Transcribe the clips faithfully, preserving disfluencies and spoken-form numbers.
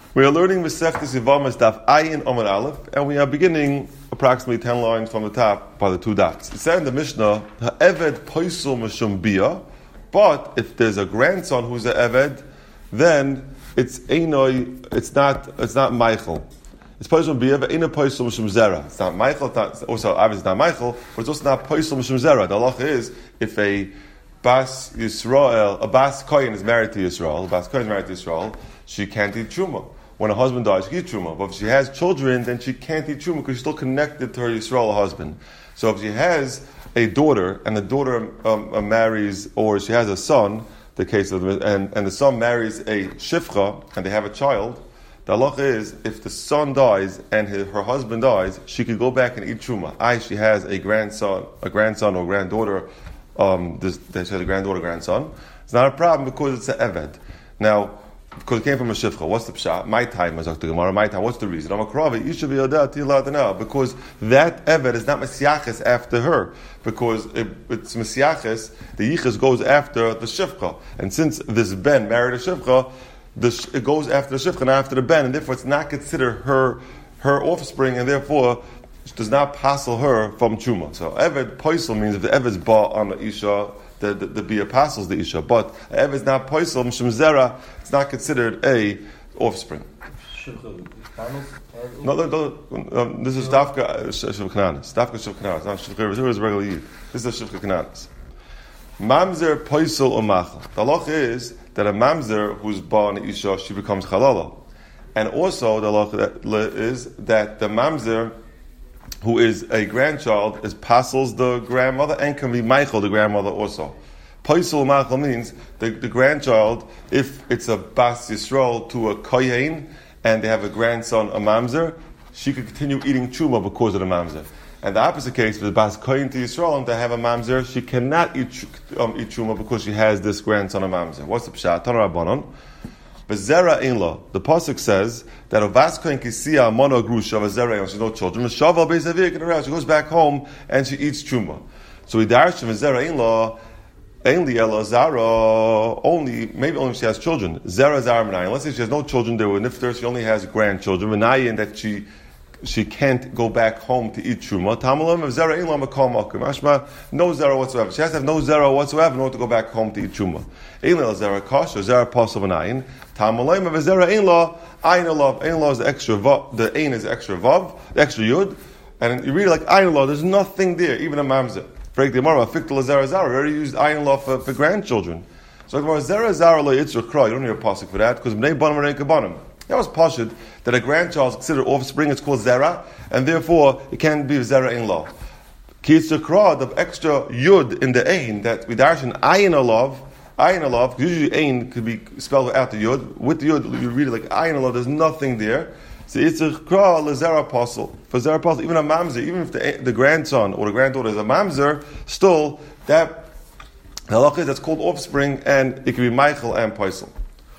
We are learning Masechtas Yevamos Daf Ayin Amud Aleph, and we are beginning approximately ten lines from the top by the two dots. It said in the Mishnah, Ha'eved poisel mishum bia, but if there's a grandson who's an Eved, then it's Einoi, it's not, it's not Michael. It's poisel bia, but Eino poisel mishum zera. It's not Michael, it's not, also obviously not Michael, but it's also not poisel mishum zera. The halacha is, if a Bas Yisrael, a Bas Kohen is married to Yisrael, a Bas Kohen is married to Yisrael, she can't eat Truma. When her husband dies, she can eat Truma. But if she has children, then she can't eat Truma because she's still connected to her Yisrael husband. So if she has a daughter, and the daughter um, uh, marries, or she has a son, the case of the, and, and the son marries a Shifcha, and they have a child, the halacha is, if the son dies and his, her husband dies, she could go back and eat Truma. I, she has a grandson, a grandson or granddaughter, um, this, she has a granddaughter, grandson. It's not a problem because it's an Eved. Now, because it came from a shifcha. What's the pshat? My time, as Doctor Gemara. My time. What's the reason? I'm a kravi. You should be yodah tila now because that eved is not mesiaches after her. Because it, it's mesiaches. The yichus goes after the shifcha, and since this ben married a shifcha, the, it goes after the shifcha, not after the ben, and therefore it's not considered her her offspring, and therefore it does not passel her from truma. So eved poisel means if the eved is bought on the isha, the the, the bia passels the isha, but eved is not poisel mishum zera. It's not considered a offspring. No, no, no, um, this is Dafka Shivka Kananis. Dafka Shivka Kananis. Not Shivka Kananis. Is regular Yid. This is Shivka Kananis. Mamzer poisel or machal. The halacha is that a mamzer who's born isha, she becomes halala, and also the halacha is that the mamzer who is a grandchild is passels the grandmother and can be Michael the grandmother also. Poisel Machal means the, the grandchild, if it's a Bas Yisrael to a Kohen, and they have a grandson, a Mamzer, she could continue eating Truma because of the Mamzer. And the opposite case, for the Bas Kohen to Yisrael, and to have a Mamzer, she cannot eat, um, eat Truma because she has this grandson, a Mamzer. What's the Pshat? Tana Rabbanon. Bezera Einla. The Pasuk says that a Bas Kohen Kisiya Mono Grusha of a Zera, she's no children, Shaval Beis she goes back home and she eats Truma. So we darshan Bezera Einla. Only Ella Zara, only maybe only if she has children. Zara Zara Menayin. Let's say she has no children. There were nifter. She only has grandchildren. Menayin that she she can't go back home to eat truma. Tamalam of Zara Ilam Makam Makim. Ashma no Zara whatsoever. She has to have no Zara whatsoever in order to go back home to eat truma. Eila Zara Kosh or Zara Pasul Menayin. Tamalam of Zara Einla. Ayin Alav. Einla is the extra vav. The Ein is the extra vav, the extra yud, and you read it like Ayin Alav. There's nothing there, even a mamzer. Break the Gemara, Fiktel Zara Zara. We already used ayin law for, for grandchildren. So the Gemara Zara Zara lo yitzur kra. You don't need a pasuk for that because bnei banim bnei kabanim. That was pashut that a grandchild is considered offspring. It's called Zara, and therefore it can't be Zara in law. Ki yitzur kra, the extra yud in the ain that we darshan ayin alav, ayin alav. Usually ain could be spelled without the yud. With the yud, you read it like ayin alav. There's nothing there. So it's a kra lezera apostle. For zera apostle, even a mamzer, even if the, the grandson or the granddaughter is a mamzer, still that halakha that's called offspring, and it can be Michael and Paisel.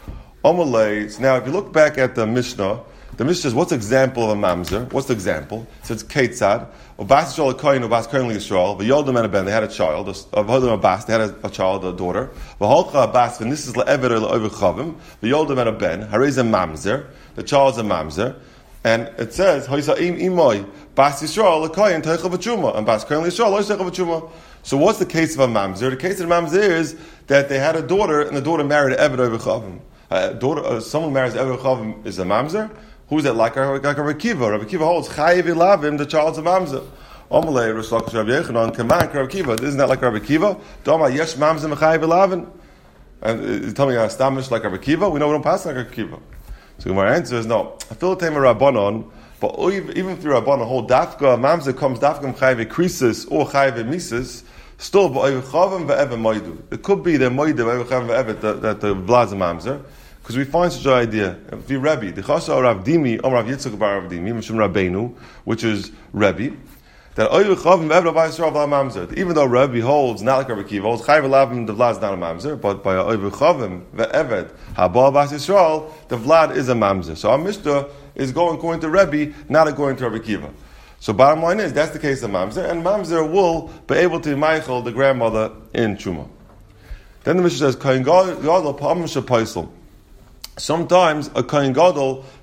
Omalei. So now, if you look back at the Mishnah, the Mishnah says, what's the example of a mamzer? What's the example? So it's Ketzad. Bas Yisrael Kohen, Bas Kohen Yisrael. V'yoldem and a ben. They had a child. V'yoldem Bas. They had a, a child, a daughter. V'holcha Bas. And this is le'ever le'ovechavim. V'yoldem and a ben. Harez a mamzer. The child's a mamzer, and it says Hoysa'im imoy Bas Yisrael lekoyin teichel v'tshuma, and Bas Kohen Yisrael lo teichel v'tshuma. So what's the case of a mamzer? The case of a mamzer is that they had a daughter, and the daughter married an eved ovechavim. Uh, daughter, uh, someone marries eved ovechavim is a mamzer. Who's that? Like a like a Rabbi Kiva. Rabbi Kiva holds chayiv ilavim. The child's a mamzer. Omalei Rosh Lakish Rabbi Yechanan kaman Rabbi Kiva. Isn't that like Rabbi Kiva? Doma yesh mamzer mechayiv ilavim. And uh, tell me, astamish like Rabbi Kiva. We know we don't pass like Rabbi Kiva. So my answer is no. I feel the time of Rabbanon, but even if the Rabbanon whole dafka mamzer comes dafka chayve krisis or chayve mises, still ba'oivchavim ve'ever moidu. It could be the moidu ba'oivchavim ve'ever that the vlaz mamzer, because we find such an idea. If you Rebbe, the chasha Rav Dimi, Om Rav Yitzchak bar Rav Dimi, Mishum Rabbeinu, which is Rebbe, that oivchavim ve'ever ba'yisrael v'la mamzer. Even though Rebbe holds not like Rabbi Kiva, holds chayve lavim the vlad is not a mamzer, but by oivchavim ve'ever haba ba'as Yisrael, the vlad is a mamzer. So our Mishnah is going according to Rebbe, not according to Rabbi Kiva. So bottom line is that's the case of mamzer, and mamzer will be able to Michael the grandmother in Truma. Then the Mishnah says Kohen Gadol pa'am shepaisel. Sometimes a Kohen Gadol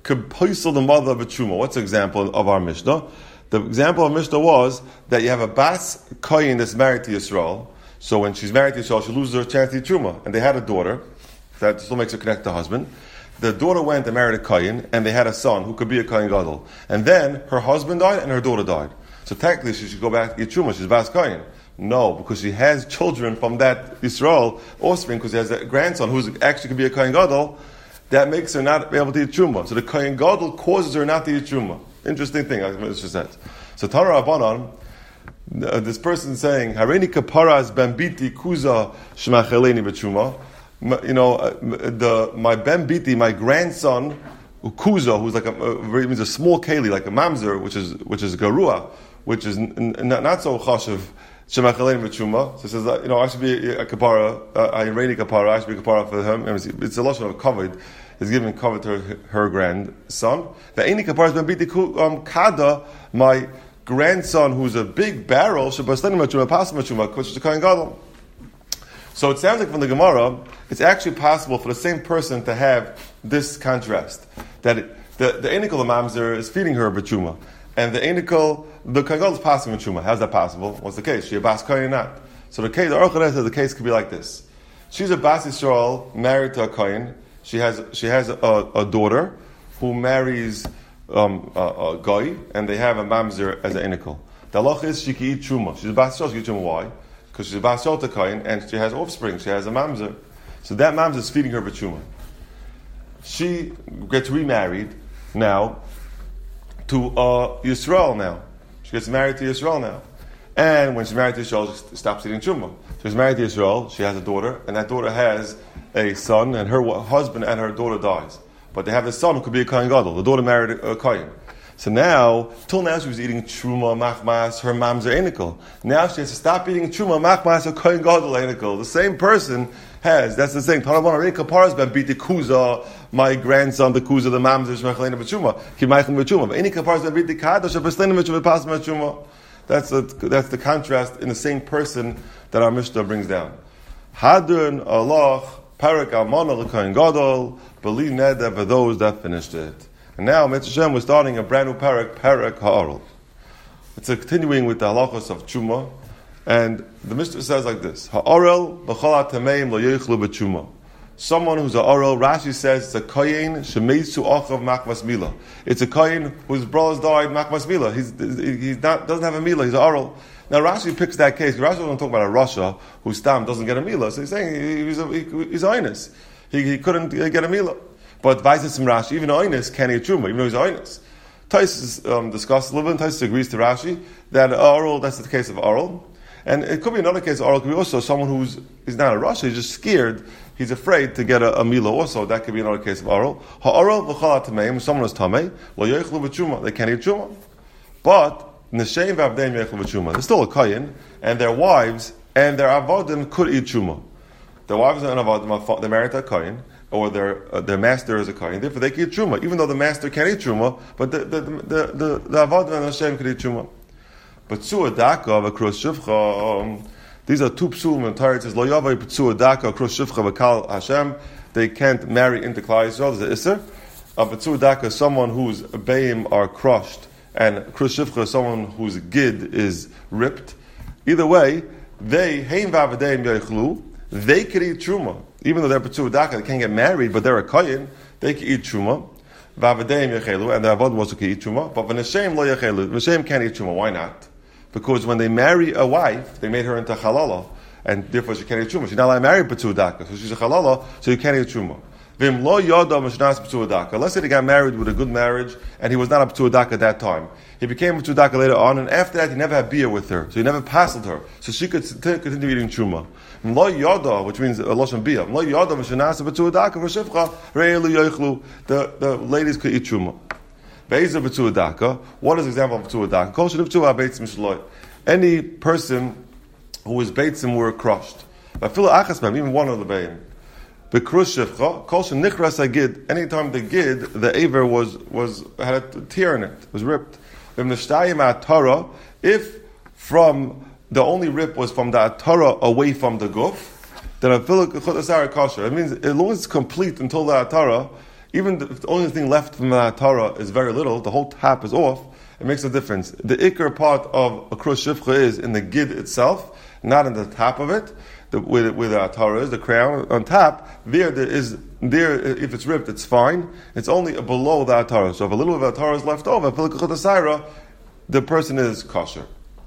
could poisel the mother of a truma. What's the example of our Mishnah? The example of Mishnah was that you have a bas koyin that's married to Yisrael. So when she's married to Yisrael, she loses her chance to eat truma. And they had a daughter. That still makes her connect to the husband. The daughter went and married a koyin, and they had a son who could be a koyin gadol. And then her husband died and her daughter died. So technically she should go back to eat truma. She's bas koyin. No, because she has children from that Yisrael offspring, because she has a grandson who actually could be a koyin gadol. That makes her not be able to eat truma. So the koyin gadol causes her not to eat truma. Interesting thing, I just said. So Tana Rabbanan, uh, this person saying, Hareini kaparas bambiti kuza shmacheleni b'truma. You know, uh, the my bambiti, my grandson, kuza, who's like a, uh, means a small keli, like a mamzer, which is which is garua, which is n- n- not so chashiv. Shemacheleni b'truma. So it says that, you know, I should be a kapara, a Hareini kapara. I should be a kapara for him. It's a lotion of covered. Is giving cover to her, her grandson. The Eini Kapar has been beat um, Kada, my grandson, who's a big barrel, should be studying Machuma, Pass Machuma, which is the Kohen Gadol. So it sounds like from the Gemara, it's actually possible for the same person to have this contrast. That it, the, the Einikal Mamzer is feeding her Bachuma, and the Einikal, the Kohen Gadol is passing Machuma. How's that possible? What's the case? She a Bas Kohen or not? So the case, the Aruch says the case could be like this. She's a Bas Yisrael married to a Kohen. She has she has a, a daughter who marries um, a, a guy, and they have a mamzer as an inikel. The halach is she can eat truma. She's a bas shol, she can eat truma. Why? Because she's a bas shol to kain, and she has offspring. She has a mamzer, so that mamzer is feeding her b'truma. She gets remarried now to uh, Yisrael. Now she gets married to Yisrael now, and when she's married to Yisrael, she stops eating truma. She's married to Yisrael. She has a daughter, and that daughter has a son, and her husband and her daughter dies. But they have a son who could be a kohen gadol. The daughter married a kohen. So now, till now she was eating truma, machmas, her mamzer enikel. Now she has to stop eating truma, machmas, her kohen gadol enikel. The same person has, that's the same. My grandson, the kuza, the mamzer, shmachalena b'truma. Kimaychim b'truma. But any kaparas ben biti kadosh, shapaslena b'truma, pas b'truma. That's the that's the contrast in the same person that our Mishnah brings down. Hadun Allah. Parak Almana l'Kohen Gadol, believe Neder for those that finished it. And now, Mitzvah Shem, we're starting a brand new parak, Parak Ha'aral. It's a continuing with the halachos of Truma, and the Mishnah says like this: Ha'aral b'chol ha'tameim lo yochlu b'Truma. Someone who's a Aral, Rashi says it's a kohen shemeisu achav machmas mila. It's a kohen whose brothers died machmas mila. He's he's not doesn't have a mila. He's a Aral. Now Rashi picks that case. Rashi doesn't talk about a Rasha who stam doesn't get a mila. So he's saying he, he's a, he, he's oinus. He, he couldn't get a mila. But Vaisis from Rashi, even oinus can't eat truma, even though he's oinus. Tais um, discussed a little bit. Tais agrees to Rashi that Aral, that's the case of Aral. And it could be another case of Aral. It could be also someone who's is not a Rasha. He's just scared. He's afraid to get a, a mila also. That could be another case of Aral. Ha'aral v'chal ha'tameim. Someone is tamei. Lo yochlu b'truma. They can't eat truma. But Nesheim v'avdeim yochlu b'truma. They're still a kohen, and their wives and their avodim could eat truma. Their wives and avodim, they're married to a kohen, or their uh, their master is a kohen. Therefore, they can eat truma, even though the master can't eat truma. But the the the the, the, the avodim and Nesheim could eat truma. But psua daka v'kros shivcha. These are two psulim in Torah. It says lo yavai psua daka kros shivcha v'kal Hashem. They can't marry into Klal Yisrael. There's an iser. A psua daka is someone whose beim are crushed, and kros shivcha is someone whose gid is ripped. Either way, they heim v'avadeim yochlu. They could eat truma, even though they're psua daka. They can't get married, but they're a kohen. They can eat truma. V'avadeim yochelu, and the avodim also can eat truma. But v'neshem lo yochelu. V'neshem can't eat truma. Why not? Because when they marry a wife, they made her into halala, and therefore she can't eat truma. She's not allowed to marry p'tzua daka, so she's a halala, so you can't eat truma. Vim lo yoda mishnas p'tzua daka. Let's say they got married with a good marriage, and he was not a p'tzua daka at that time. He became a p'tzua daka later on, and after that he never had beer with her, so he never passed her, so she could continue eating truma. Lo yoda, which means a lashon bia. Lo yoda mishnas p'tzua daka v'shivcha re'elu yochlu. The the ladies could eat truma. What is the example of p'tzua daka? Any person who is beitzim were crushed. Even one of the beim. Anytime the gid, the aver was was had a tear in it, was ripped. If from the only rip was from the atara away from the guf, then a kosher. It means as long as it's complete until the atara, even if the only thing left from the Torah is very little, the whole tap is off, it makes a difference. The ikar part of a krus shivcha is in the gid itself, not in the top of it, the, where, where the Torah is, the crown on top. There, there is there. If it's ripped, it's fine. It's only below the Torah. So if a little bit of Torah is left over, the person is kosher.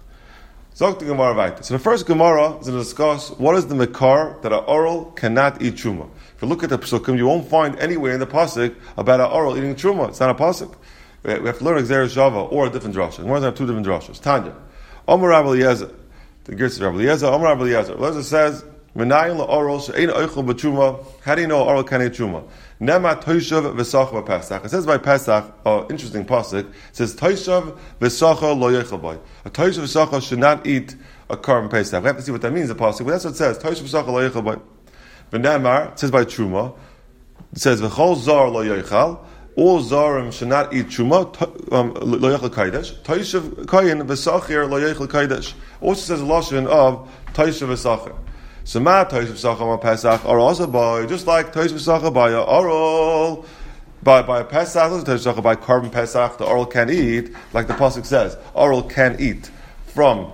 So the first Gemara is to discuss what is the mekar that an oral cannot eat truma. If you look at the psukim, you won't find anywhere in the pasuk about an oral eating truma. It's not a pasuk. We have to learn Xer Shava or a different drasha. We have two different drashas. Tanya, Omer Rabbi Eliezer, the Gersa Rabbi Eliezer, Omer Rabbi Eliezer. Eliezer says, "Menayin la'oral she'ein oichel b'truma." How do you know oral can eat truma? Nema toishav v'sacha b'Pesach. It says by Pesach, oh, interesting pasuk. It says toishav v'sacha lo yochel by. A toishav v'sacha should not eat a korban Pesach. We have to see what that means. The pasuk, but that's what it says. Toishav v'sacha lo yochel by. V'nemar, it says by truma. It says v'chol zar lo yochel. All zarim should not eat truma. Lo yochel kaidesh. Toishav kayin v'sachir lo yochel kaidesh. Also says a lashon of toishav v'sachir. So ma toishav v'sachar ma Pesach are also by just like toishav v'sachar by a oral by by a Pesach, toishav v'sachar by korban Pesach. The oral can eat, like the pasuk says, oral can eat from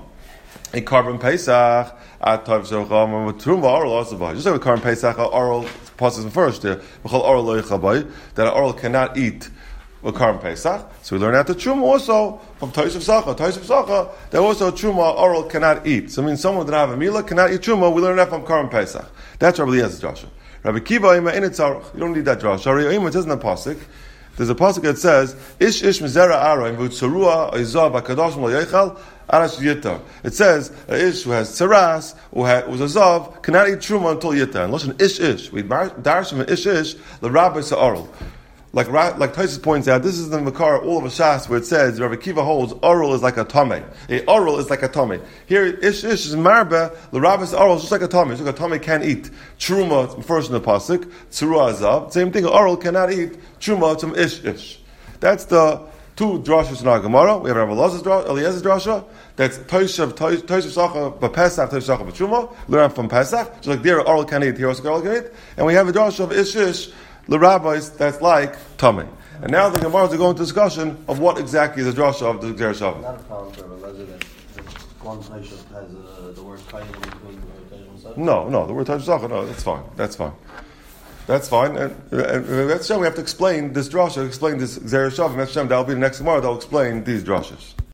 a korban Pesach. At toishav v'sachar ma truma oral also by just like a korban Pesach, oral pasuk first there. V'chol oral lo yichal by that an oral cannot eat a korban Pesach. So we learn out the truma also from toishav v'sachar. Toishav v'sachar that also truma oral cannot eat. So I mean someone that have a milah cannot eat truma. We learn that from korban Pesach. That's Rabbi Eliezer's drasha. Rabbi Kiva ima in itzarach. You don't need that drasha. Rabbi Ima, it says in the pasuk. There's a pasuk that says ish ish mizera aroim v'utzarua izav hakadosh lo yechal arash yitar. It says a ish who has tzaras who was a zav cannot eat truma until yitar. And listen, ish ish we darsh from ish ish the rabbi sa'oral. Like like Taisus points out, this is the Makar all of a Shas where it says Rabbi Kiva holds oral is like a tame. A oral is like a tame. Here ish ish is marba. The rabbis oral is just like a tame. Just like a tame can't eat truma first in the pasuk. Tzurua azav. Same thing. Oral cannot eat truma from ish ish. That's the two drashas in our Gemara. We have Rabbi Eliezer's drasha. That's Toishav Toishav Sacha b'Pesach Toishav Sacha b'Truma. Learn from Pesach. Just like there oral can eat, here also oral can eat. And we have a drasha of ish ish. The rabbis, that's like Tomei. And now the Gemara is going to discussion of what exactly is the drasha of the Xer Shava. Not a problem for a resident that one Taishav has uh, the word Kayin in between the Taishav. No, no, the word Taishav, no, that's fine, that's fine. That's fine. And, and, and that's we have to explain this drasha, explain this Xer Shava, and that will be the next Gemara that will explain these drashas.